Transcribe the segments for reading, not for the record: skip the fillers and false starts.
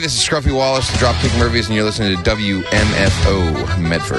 this is Scruffy Wallace, the Dropkick Murphys, and you're listening to WMFO Medford.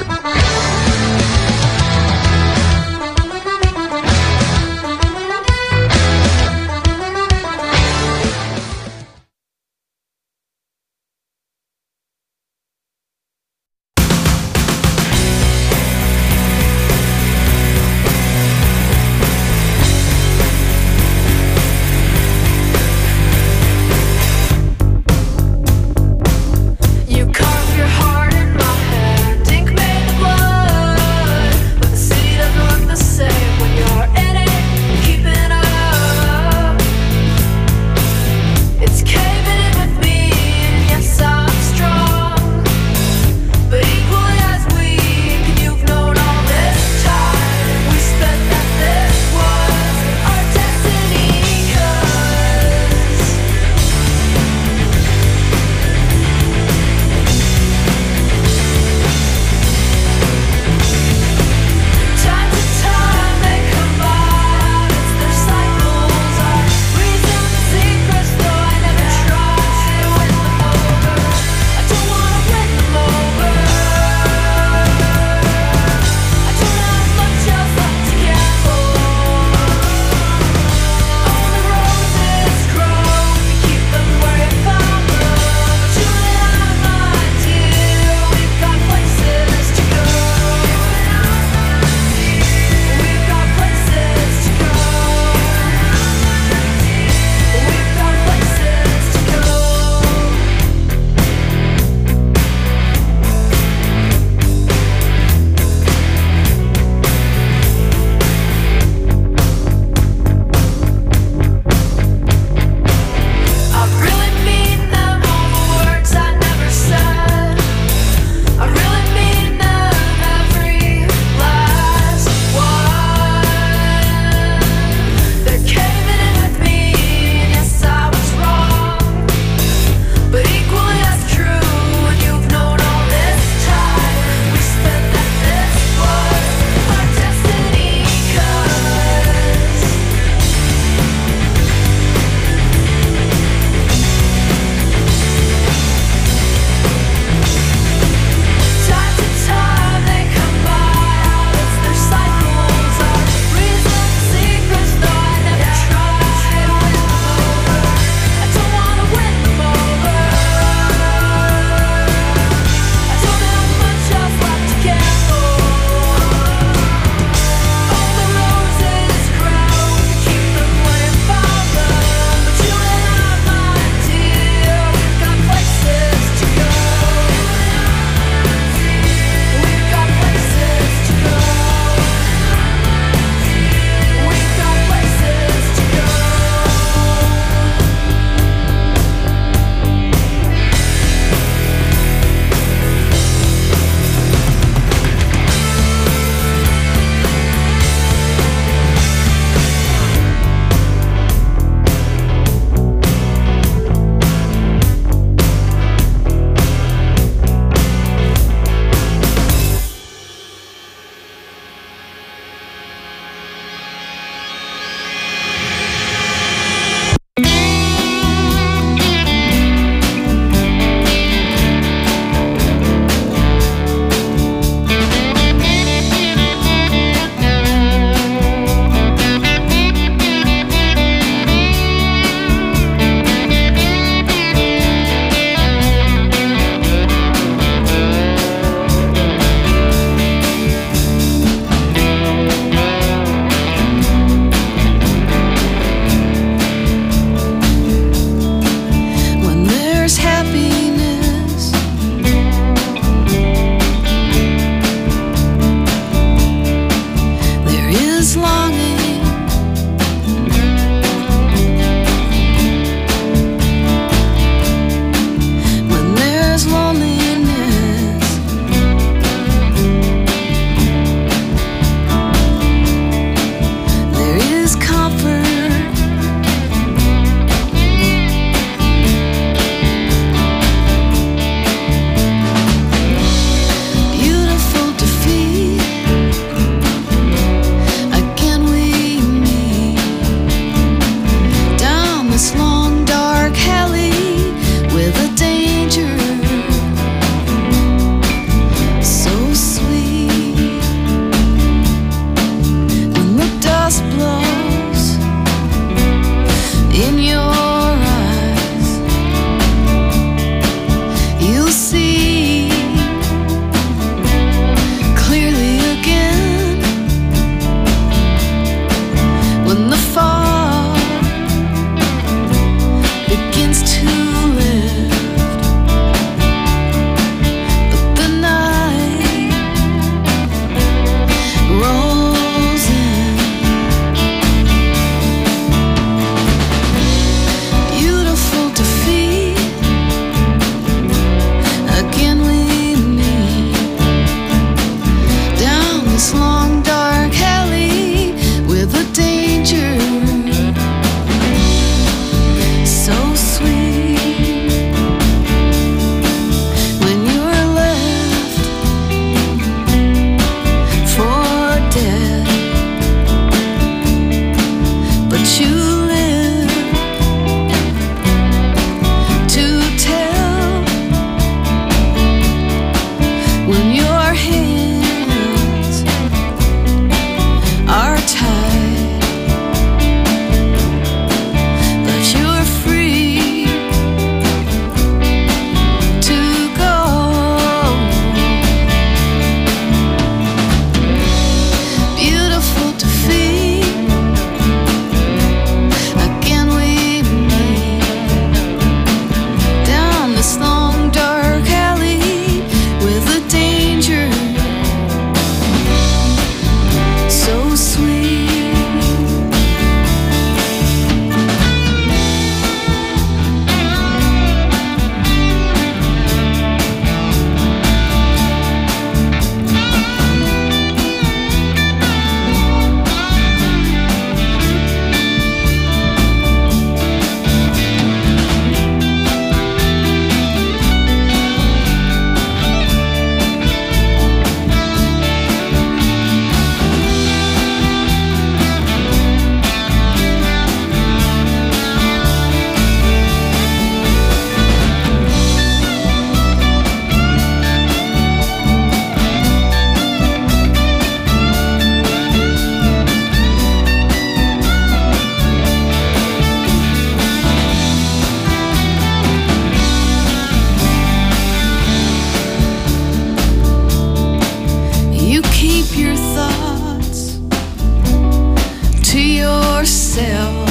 yourself,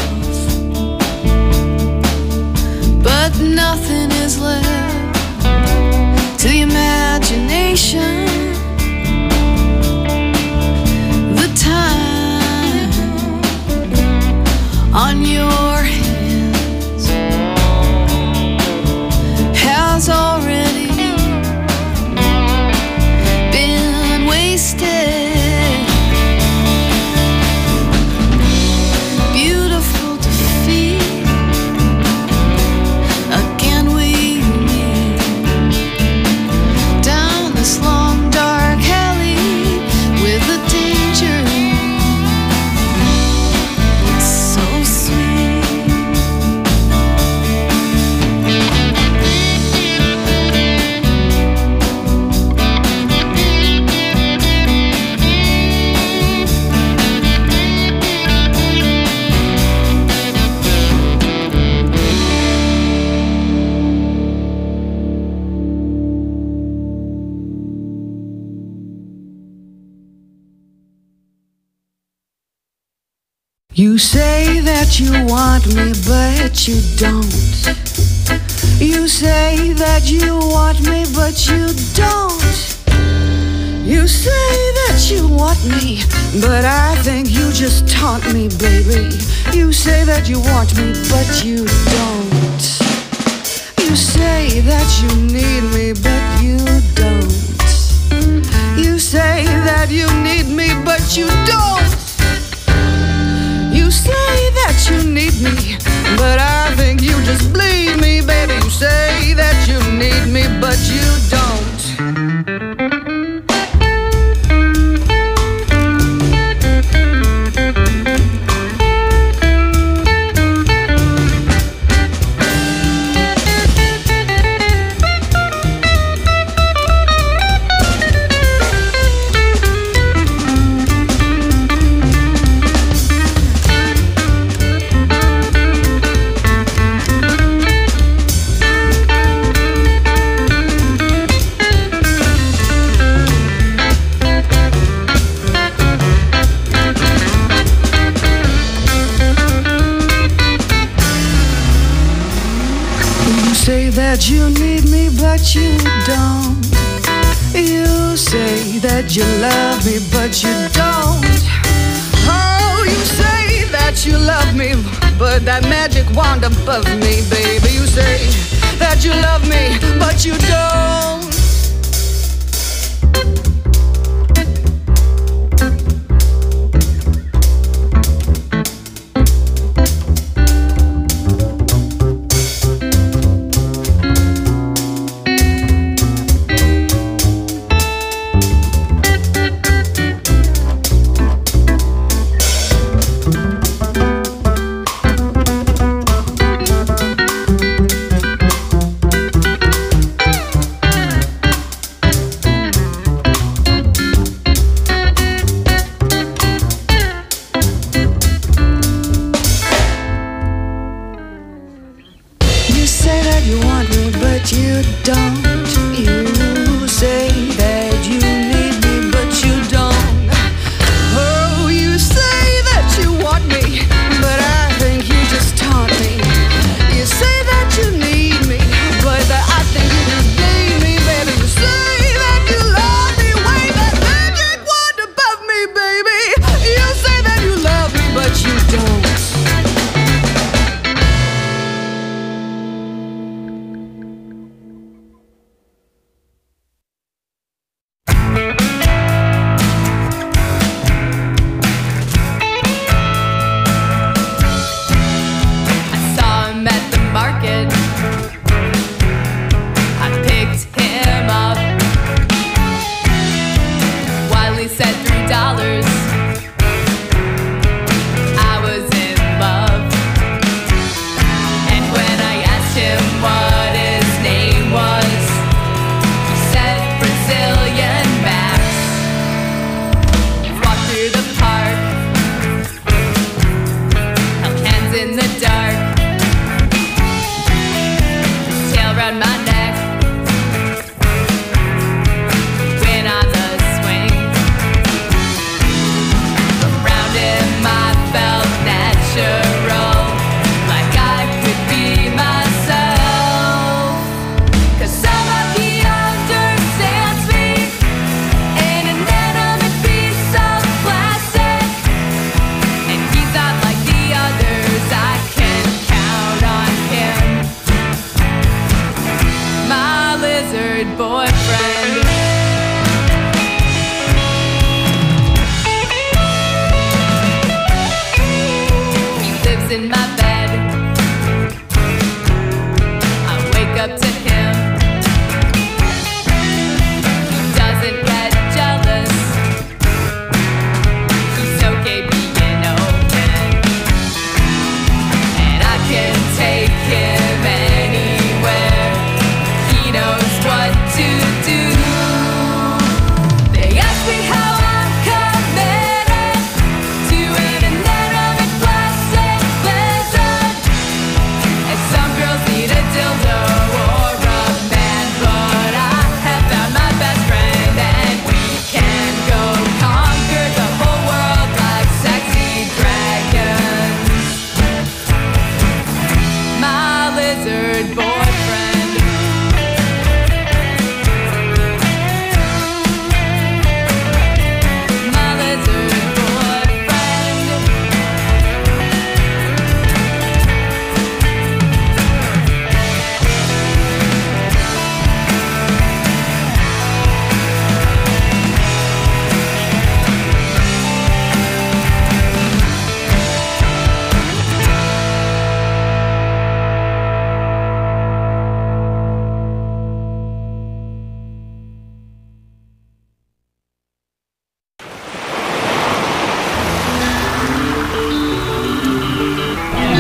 but nothing is left to the imagination. The time on your hands has already been wasted. Beautiful to feel again we meet down this long dark alley with the danger. It's so sweet. You say that you want me, but you don't. You say that you want me, but you don't. You say that you want me, but I think you just taunt me, baby. You say that you want me, but you don't. You say that you need me, but you don't. You say that you need me, but you don't. You say that you need me, but I think you just bleed me, baby. You say that you need me, but you don't. That you need me, but you don't. You say that you love me, but you don't. Oh, you say that you love me, but that magic wand above me, baby. You say that you love me, but you don't.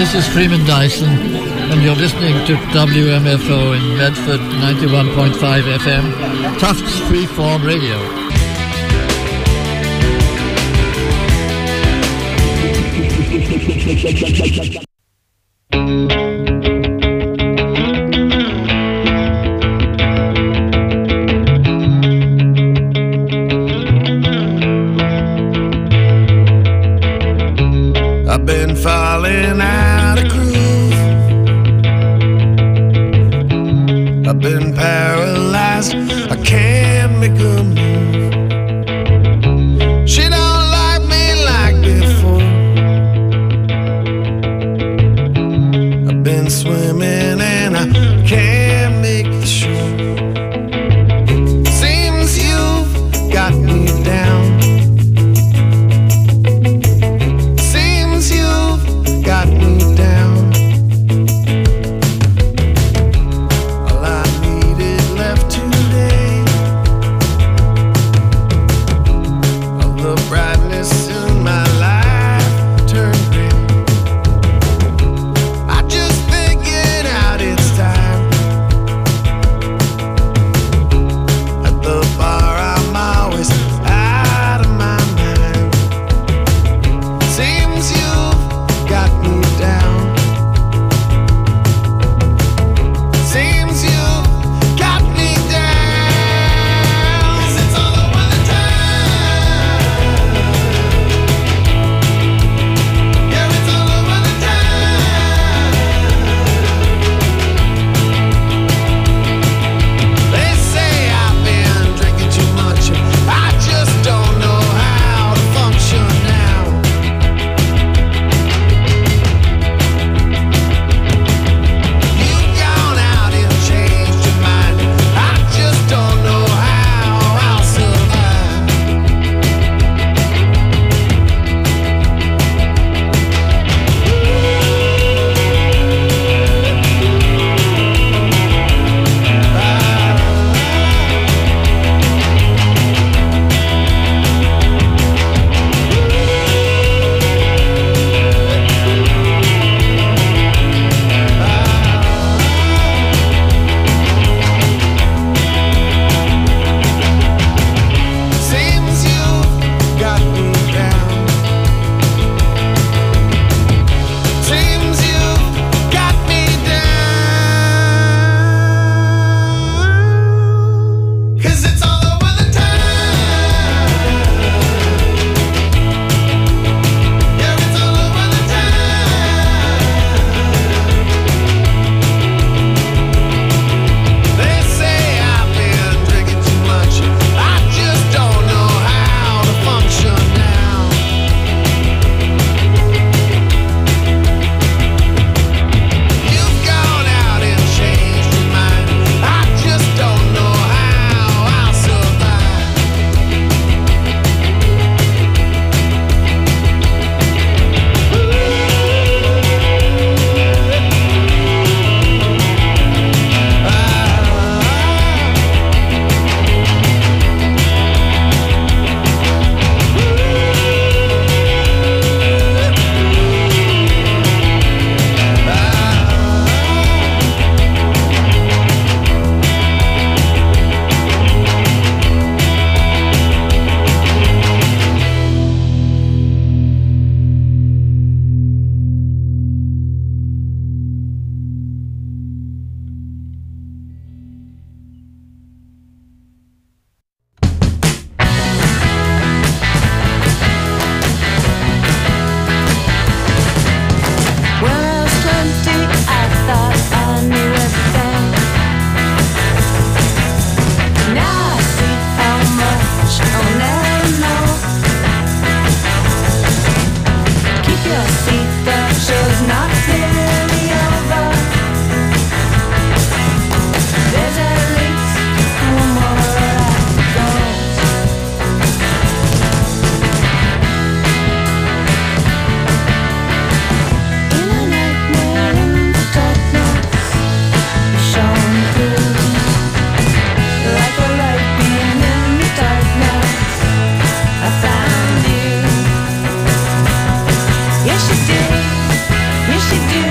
This is Freeman Dyson, and you're listening to WMFO in Medford, 91.5 FM, Tufts Freeform Radio. I've been falling out of groove. I've been paralyzed. I can't make a move. She don't like me like before. I've been swimming and I can't make the shore. Seems you've got me down. Got me down. All I needed left today, all the brightness in my life turned gray. I just figured out it's time. At the bar I'm always out of my mind. Seems you've got me down. Seems you got me down. 'Cause it's all over the town. Yeah, it's all over the town. They say I've been drinking too much. I just don't know how to function now. Don't know how I'll survive. Seems you've got me down. Seems you've got me down. 'Cause it's all over the town. Yeah, it's all over the town. They say I've been drinking too much. I just don't know how to function now. You've gone out and changed your mind. I just don't know how I'll survive. When I was 20, I thought I knew everything. Now I see how much I'll never know. Keep your seat, the show's not nearly over. There's at least one more act to go. In a nightmare in the darkness, you shone through like a light beam in the darkness. I found you. Yes, you did. Yes, you did.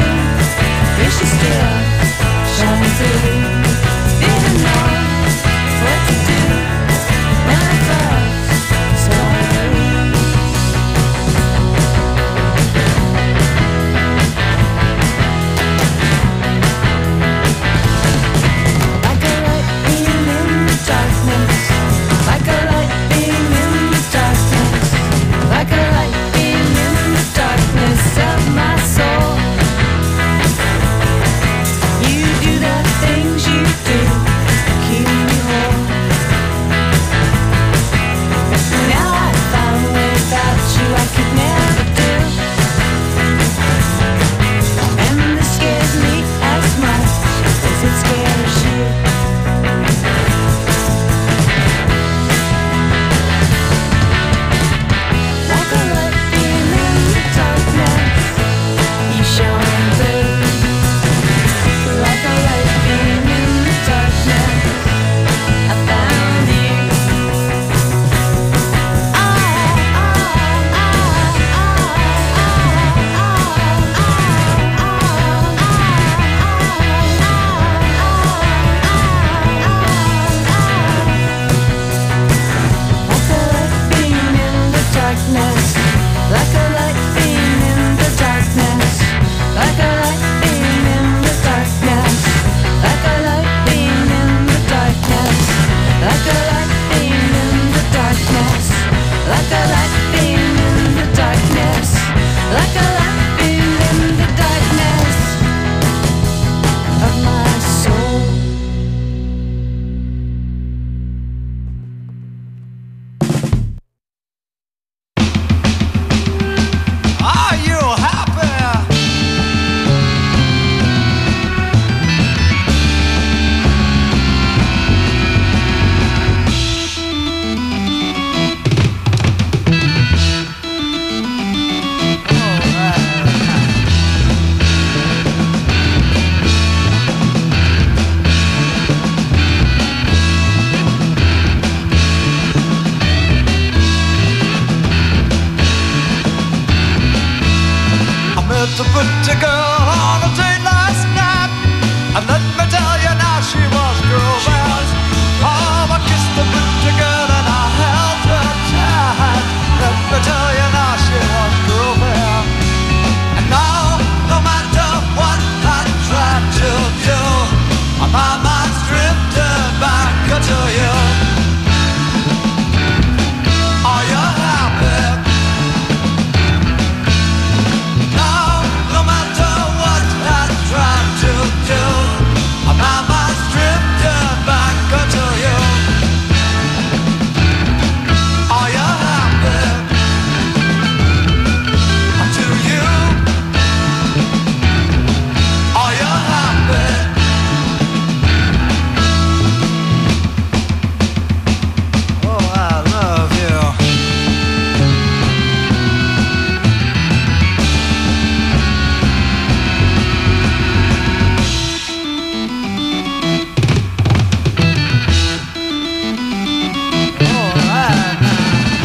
met a pretty girl on a date last night, and let me tell you now she was girl bound. Oh, I kissed the pretty girl and I held her tight. Let me tell you now she was girl bound. And now, no matter what I try to do, my mind's drifting back to you. Are you happy? Now, no matter what I try to do, my mind's drifting back to you. Are you happy? To you? Are you happy? Oh, I love you. All right now.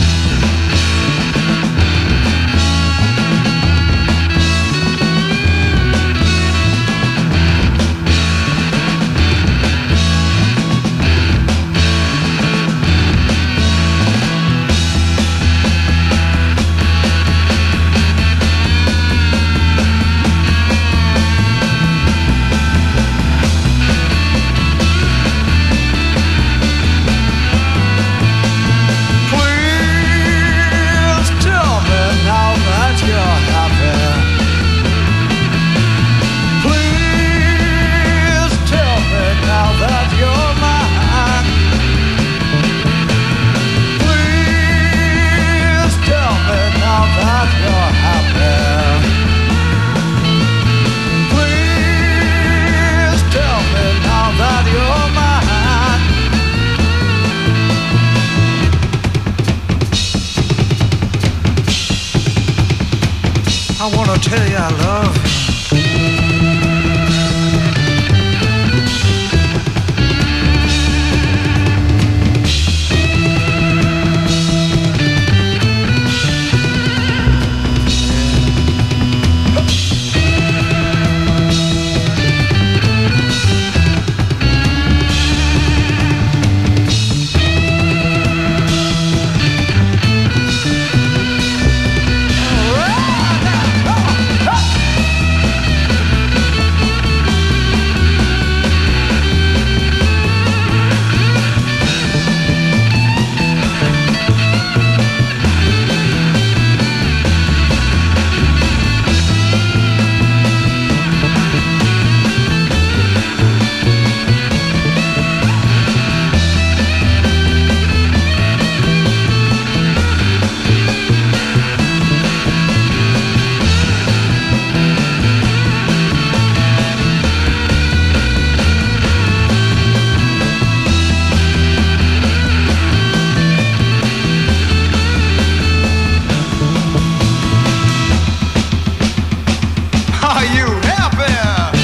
Please tell me now that you're happy. Please tell me now that you're mine. Please tell me now that you're happy. Please tell me now that you're mine. I wanna tell you I love you. Are you happy?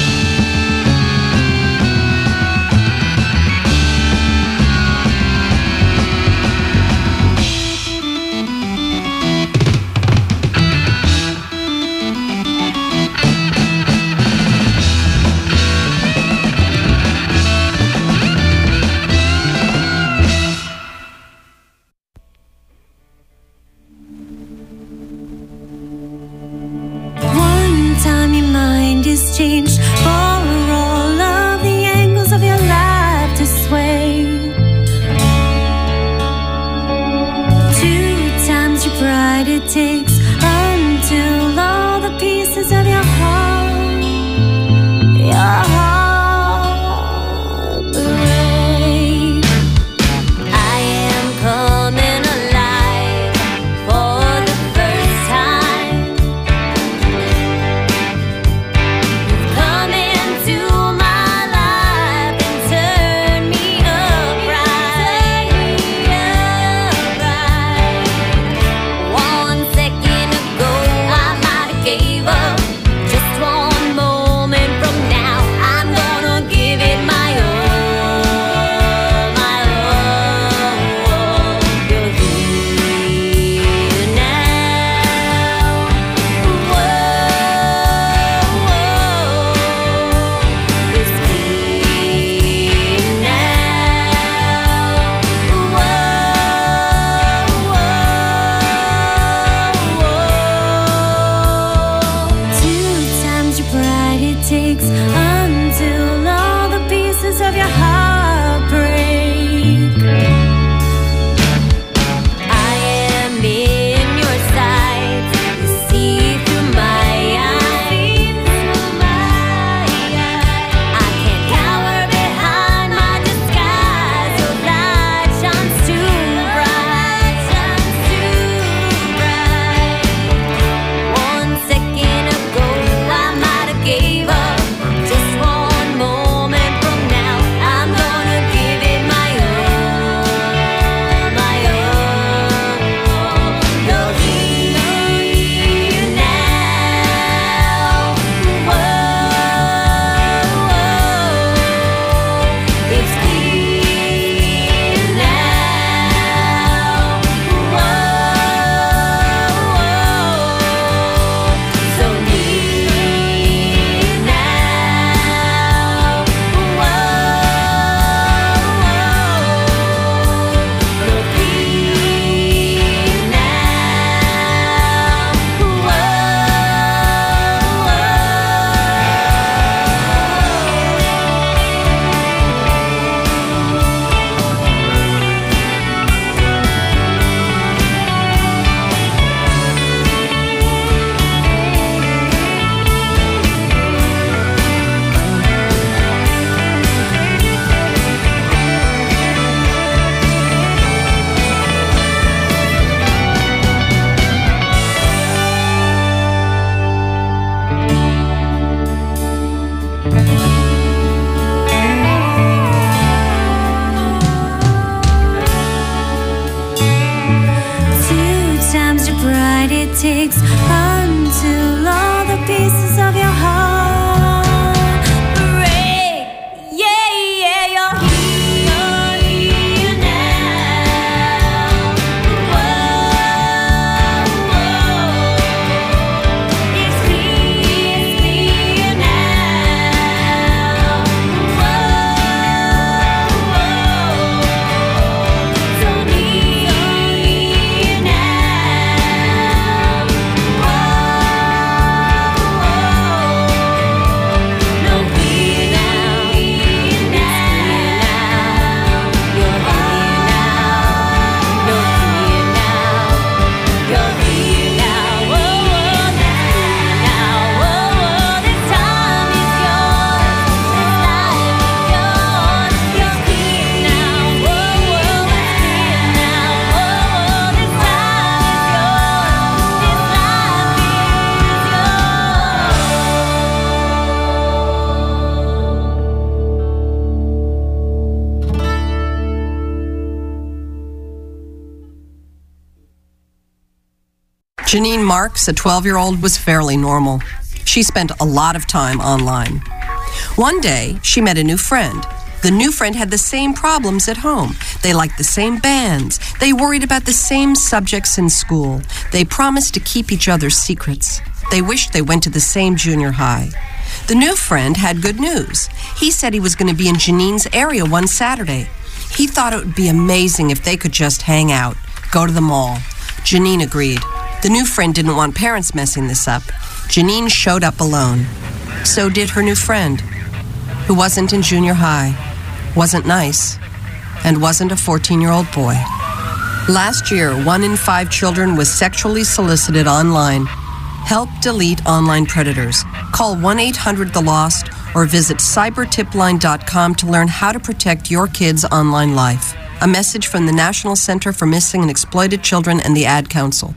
One time your mind is changed for all of the angles of your life to sway. Two times your pride it takes until all the pieces of your heart break. I am coming alive for the first time. Come in digs until all the pieces of your heart break. Yeah, yeah, you're here now. Whoa, whoa. It's clear now. Whoa, whoa. So near now. No fear now. You're here now. No fear now. You're here now. Whoa, whoa, that's clear now. Whoa, whoa, this time is yours. This life is yours. You're here now. Whoa, whoa, that's clear now. Whoa, whoa, this time is yours. This life is Janine Marks, a 12-year-old, was fairly normal. She spent a lot of time online. One day, she met a new friend. The new friend had the same problems at home. They liked the same bands. They worried about the same subjects in school. They promised to keep each other's secrets. They wished they went to the same junior high. The new friend had good news. He said he was going to be in Janine's area one Saturday. He thought it would be amazing if they could just hang out, go to the mall. Janine agreed. The new friend didn't want parents messing this up. Janine showed up alone. So did her new friend, who wasn't in junior high, wasn't nice, and wasn't a 14-year-old boy. Last year, 1 in 5 children was sexually solicited online. Help delete online predators. Call 1-800-THE-LOST or visit cybertipline.com to learn how to protect your kids' online life. A message from the National Center for Missing and Exploited Children and the Ad Council.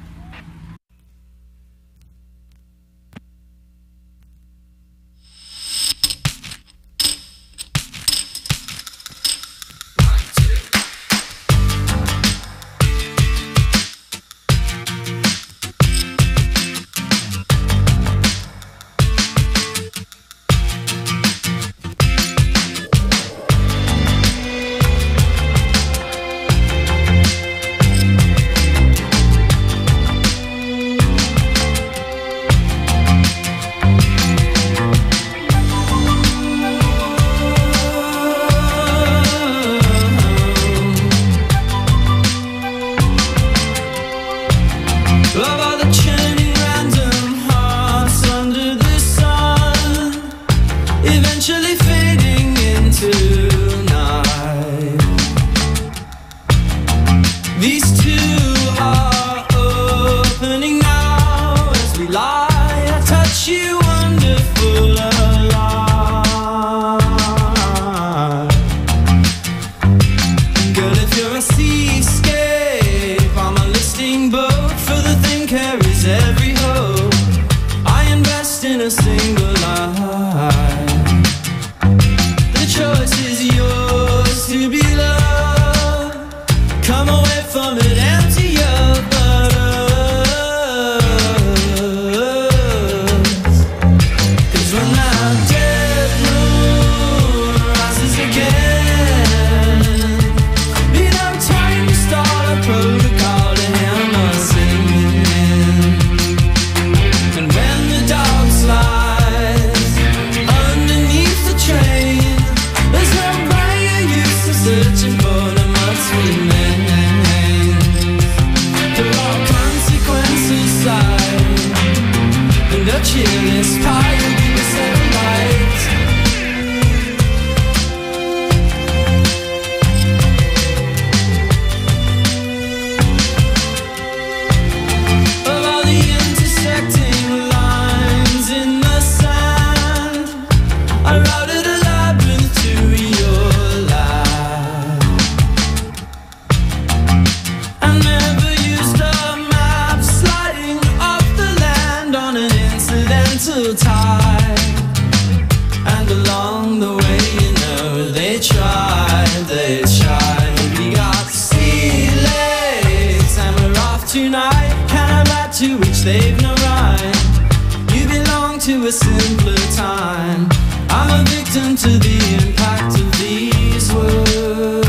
tonight, can I back to each they've no right. You belong to a simpler time. I'm a victim to the impact of these words.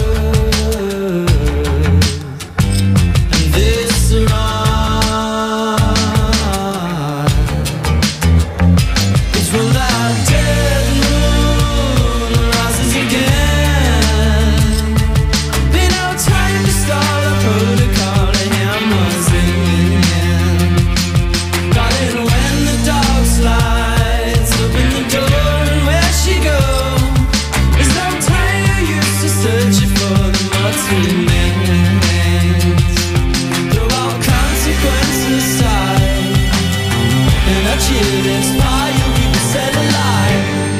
And this rhyme is when that dead moon rises again. Be no time to start a protocol, a hammer's in hand. Darling, when the dog slides, open the door and where she go? There's no time you're used to searching for the mud's remains. Throw all consequences aside, and a children's fire will keep it set alive.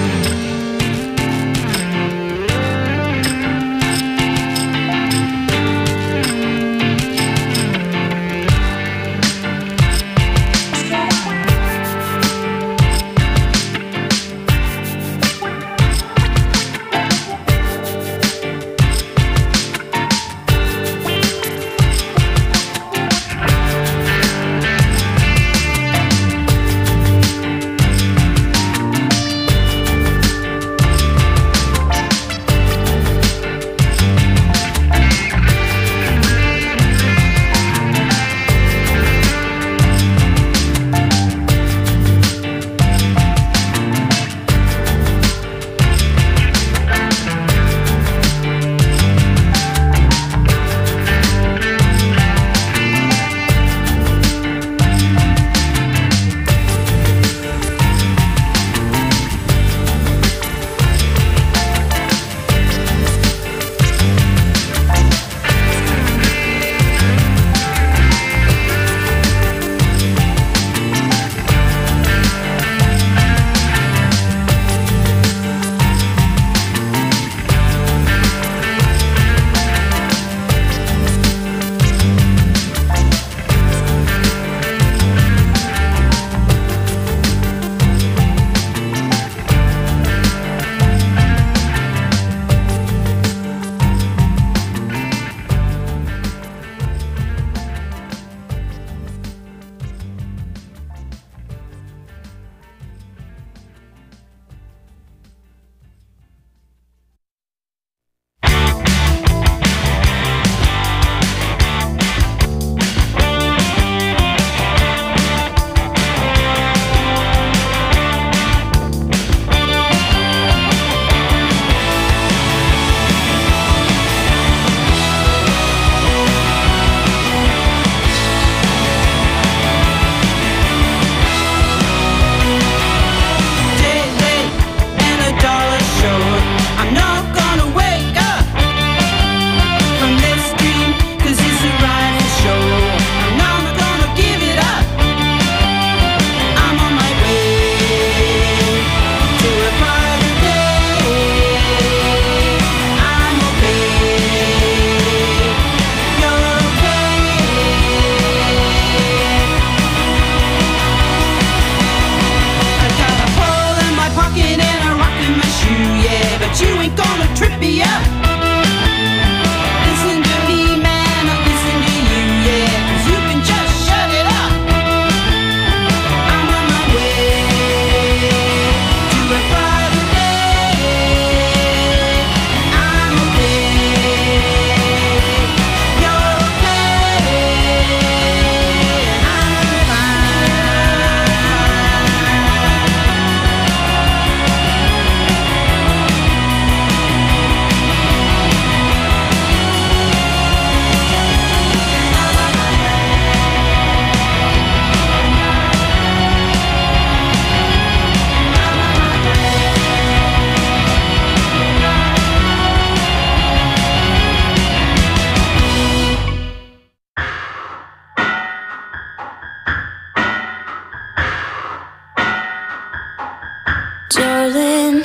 Darling,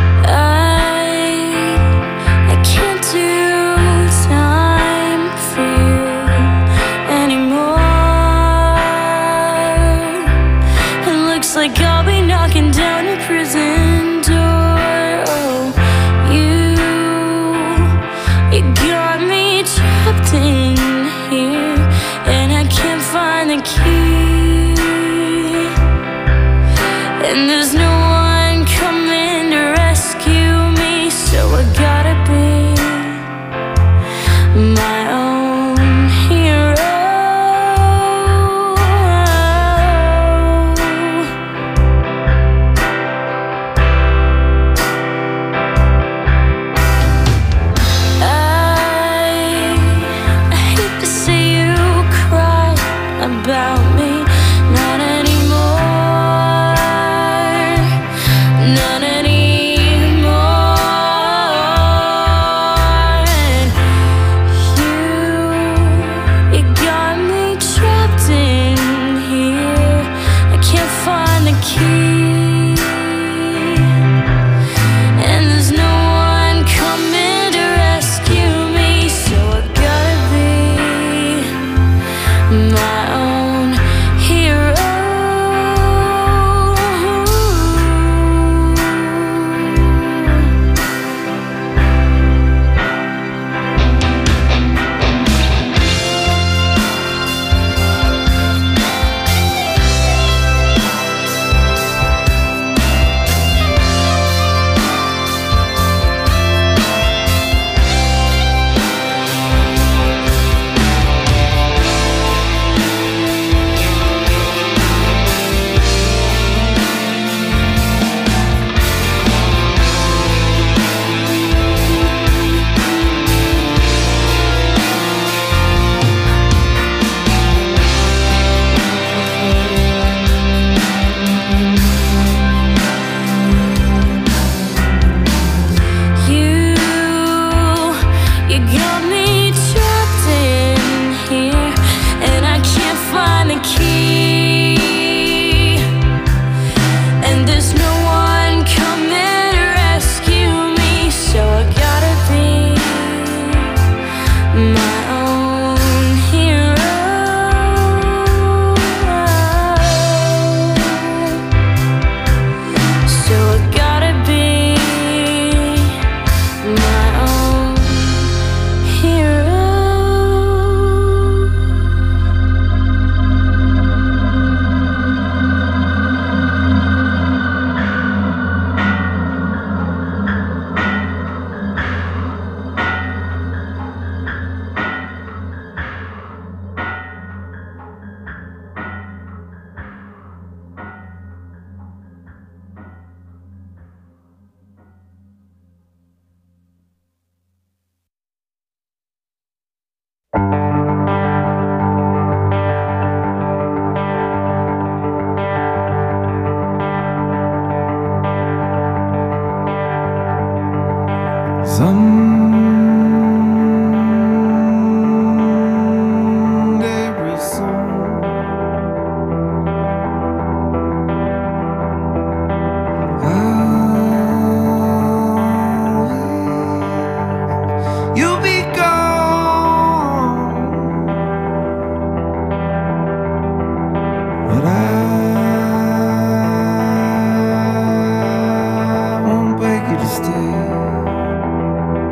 I can't do time for you anymore. It looks like I'll be knocking down your prison door. Oh, you got me trapped in here, and I can't find the key. And there's no one coming to rescue me, so I gotta be my own hero. I hate to see you cry about me, not anymore, not anymore. And you got me trapped in here. I can't find the key, and there's no one coming to rescue me, so I gotta be my own hero. You got me trapped in here, and I can't find the key, and there's no one coming to rescue me, so I gotta be my own hero. So I gotta be my own hero. Someday real soon, you'll be gone, but I won't beg you to stay.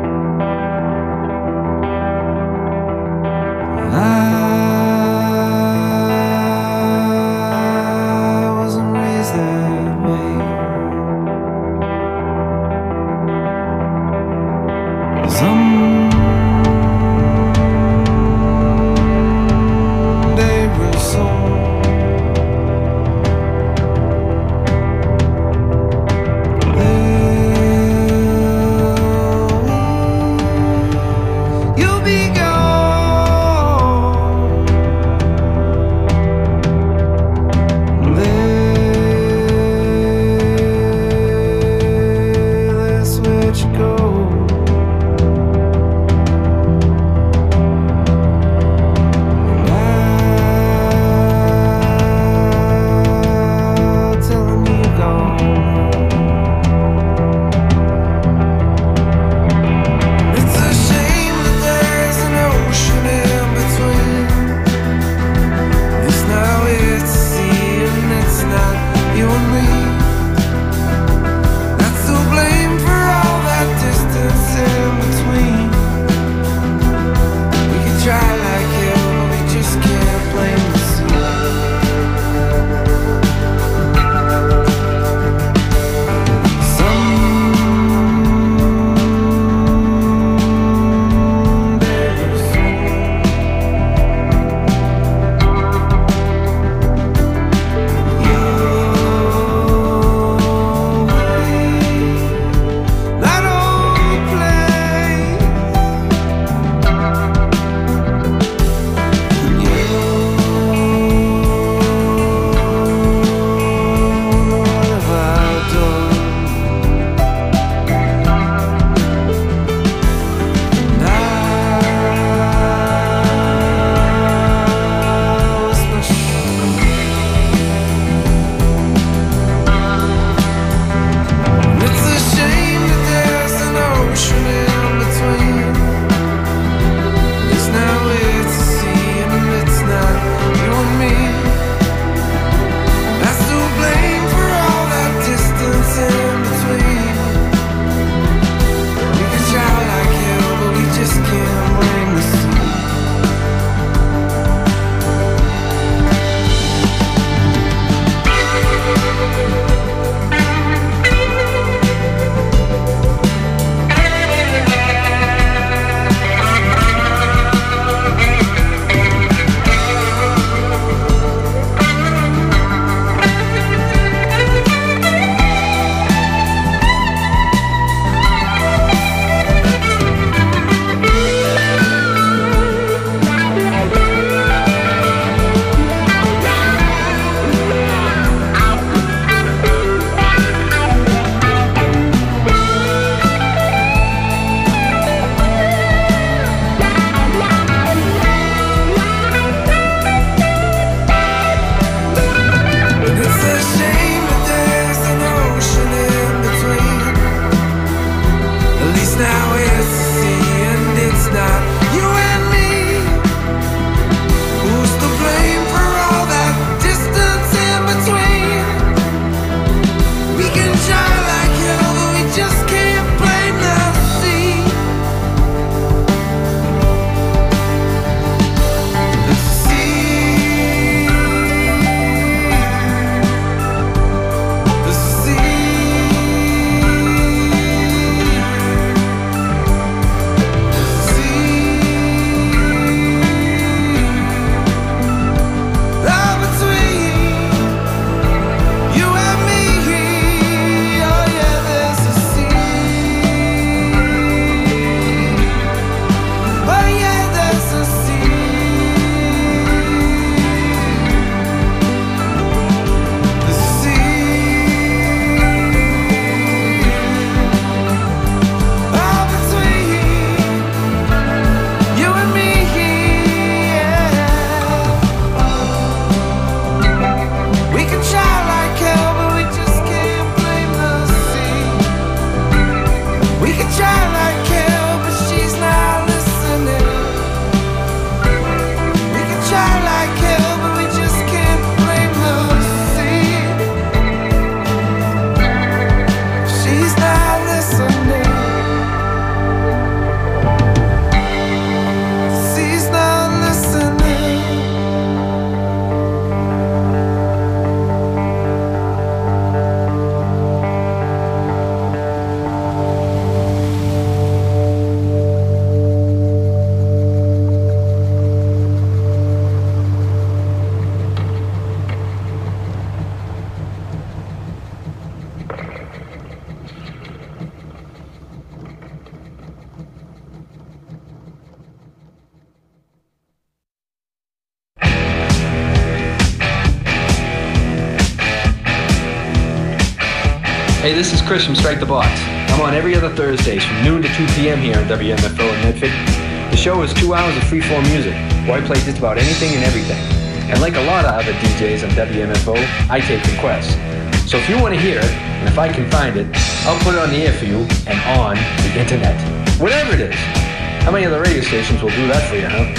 Hey, this is Chris from Strike the Box. I'm on every other Thursdays from noon to 2 p.m. here on WMFO in Medford. The show is 2 hours of freeform music, where I play just about anything and everything. And like a lot of other DJs on WMFO, I take requests. So if you want to hear it, and if I can find it, I'll put it on the air for you and on the internet. Whatever it is. How many other radio stations will do that for you, huh?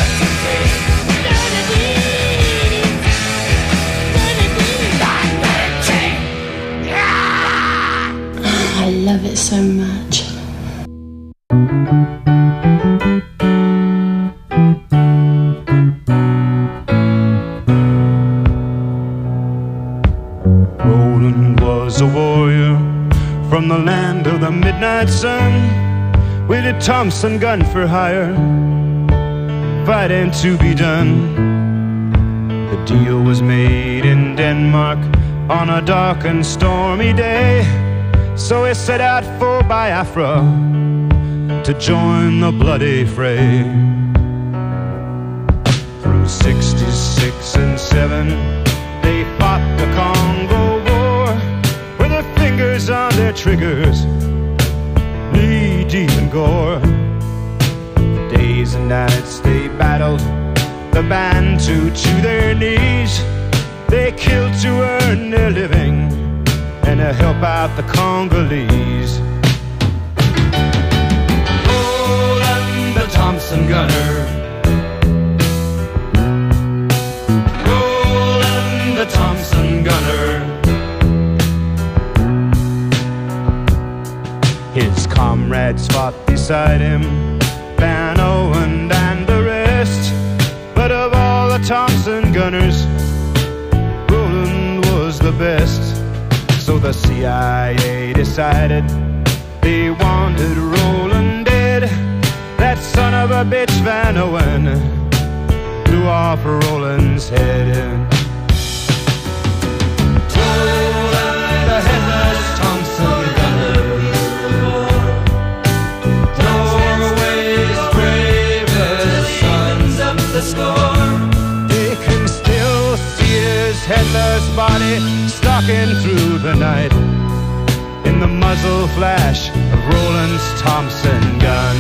I love it so much. Roland was a warrior from the land of the midnight sun, with a Thompson gun for hire, fighting to be done. The deal was made in Denmark on a dark and stormy day, so he set out for Biafra to join the bloody fray. Through 66 and 7, they fought the Congo War, with their fingers on their triggers, knee-deep in gore. Days and nights they battled the Bantu to their knees. They killed to earn their living and to help out the Congolese. Roland the Thompson gunner, Roland the Thompson gunner. His comrades fought beside him, Van Owen and the rest. But of all the Thompson gunners, Roland was the best. So the CIA decided they wanted Roland dead. That son of a bitch Van Owen blew off Roland's head. Roland, the headless Thompson gunner, Norway's bravest sons of the score. They can still see his headless body stalking through the night in the muzzle flash of Roland's Thompson gun.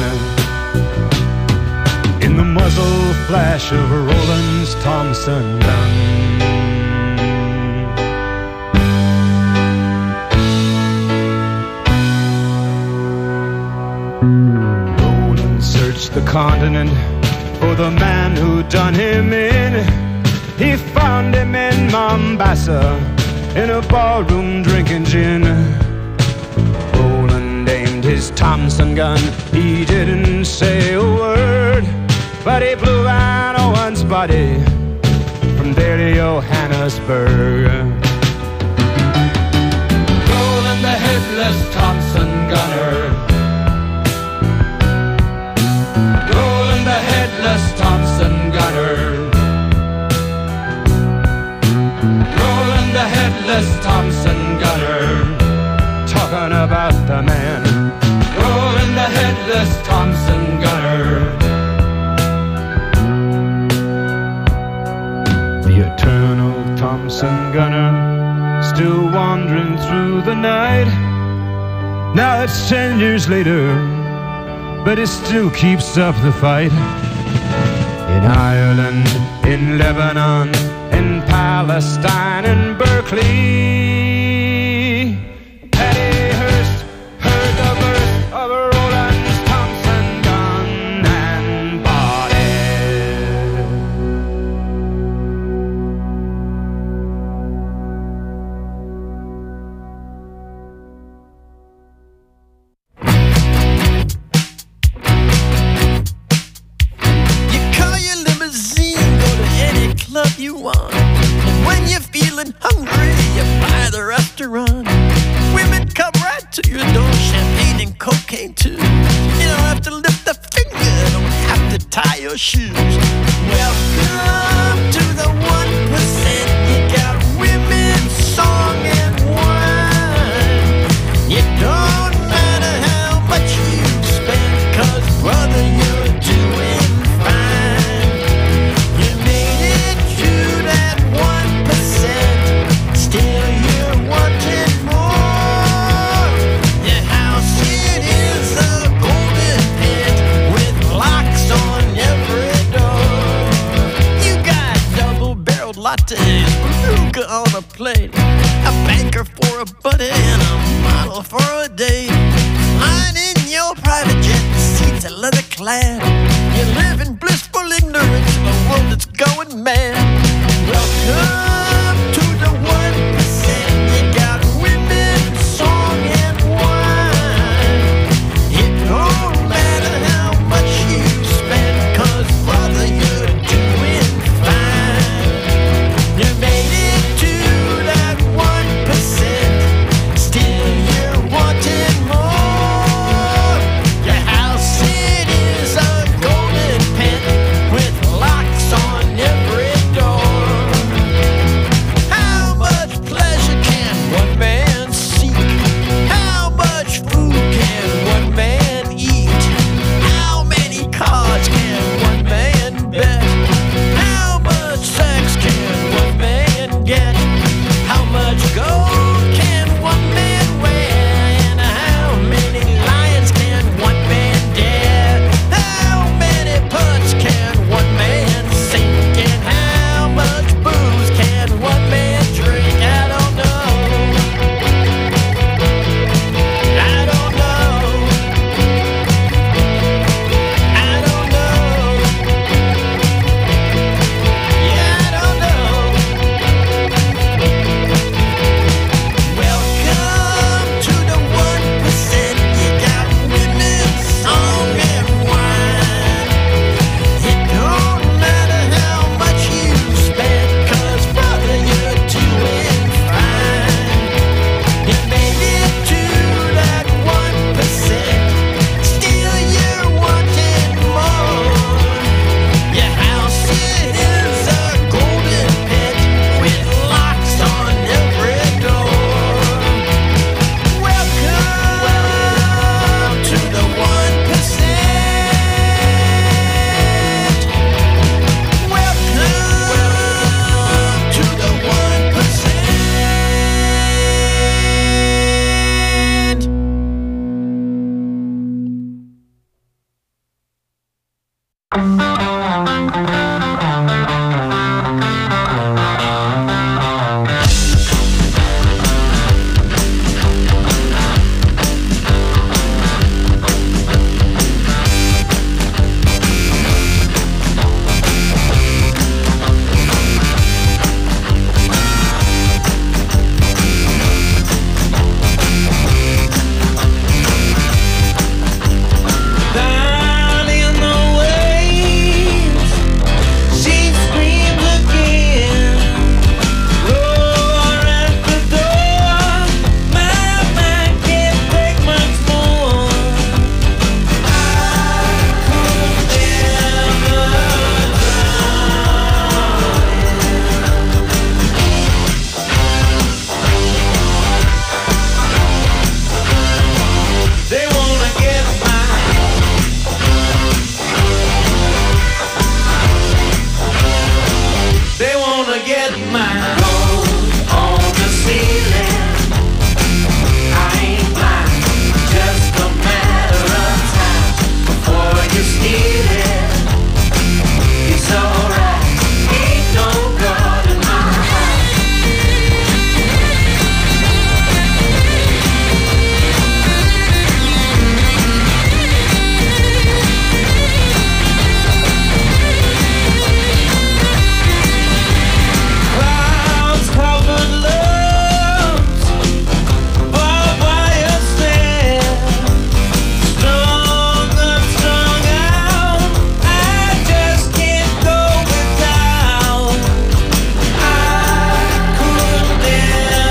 In the muzzle flash of Roland's Thompson gun. Roland searched the continent for the man who done him in. He found him in Mombasa, in a ballroom drinking gin. Roland aimed his Thompson gun, he didn't say a word, but he blew Van Owen's body from there to Johannesburg. Roland the headless Thompson gunner, Roland the headless Thompson gunner, Roland the headless Thompson gunner. Talking about the man, Roland the headless Thompson gunner. The eternal Thompson gunner, still wandering through the night. Now it's 10 years later, but it still keeps up the fight. In Ireland, in Lebanon, in Palestine, in Berkeley, Patty Hearst heard the burst of Roland's Thompson gun and body. You call your limousine, go to any club you want. And when you're feeling hungry, you buy the restaurant. Women come right to your door, champagne and cocaine too. You don't have to lift a finger, don't have to tie your shoes. Welcome to the 1%. You got women, song and wine. It don't matter how much you spend, 'cause brother, you're doing fine. You made it to that 1%. Still you're wanting a plate, a banker for a buddy, and a model for a date. Lying in your private jet, seats are leather clad. You live in blissful ignorance of a world that's going mad. Welcome